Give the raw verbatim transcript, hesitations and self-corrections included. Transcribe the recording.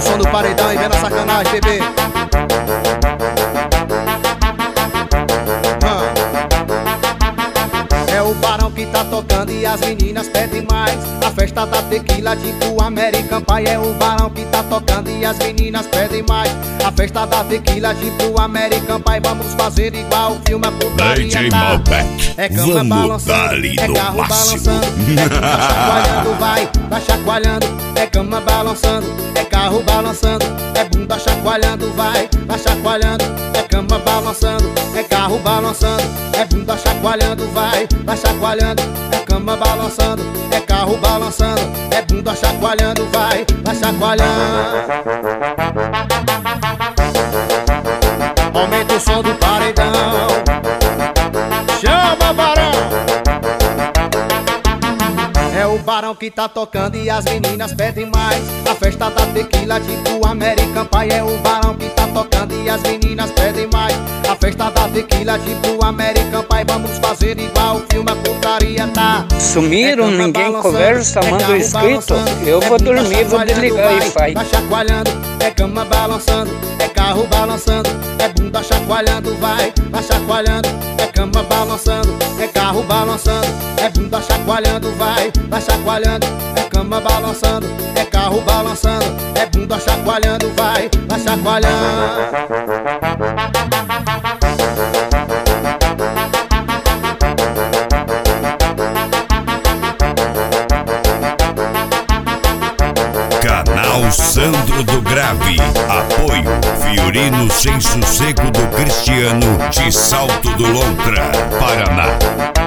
o som do paredão e vendo a sacanagem, bebê. É o barão que tá tocando e as meninas pedem mais. A festa da tequila tipo American Pie. É o barão que tá tocando e as meninas pedem mais. A festa da tequila tipo American Pie. Vamos fazer igual o filme, a putaria D J tá. Malbec, É cama balançando, é carro balançando, é bunda chacoalhando, vai, vai chacoalhando. É cama balançando, é carro balançando, é bunda chacoalhando, vai, vai chacoalhando. É cama balançando, é carro balançando, é bunda chacoalhando, vai, vai chacoalhando. É cama balançando, é carro balançando, é bunda chacoalhando, vai, vai chacoalhando. Aumenta o som do paredão. Chama, barão! É o barão que tá tocando e as meninas pedem mais. A festa da tequila tipo American Pie. É o barão que tá tocando e as meninas pedem mais. A festa da tequila tipo American Pie. Vamos fazer igual o filme, a putaria tá. Sumiram, É ninguém conversa, é manda carro escrito. balançando, Eu é vou bunda dormir, vou chacoalhando, desligar vai, Wi-Fi. vai chacoalhando, é cama balançando, é carro balançando, é bunda chacoalhando, vai, vai chacoalhando. É cama balançando, é carro balançando, é bunda chacoalhando, vai, vai chacoalhando. É cama balançando, é carro balançando, é bunda chacoalhando, vai, vai chacoalhando. Canal Sandro do Grave. Apoio Fiorino Sem Sossego do Cristiano, de Salto do Lontra, Paraná.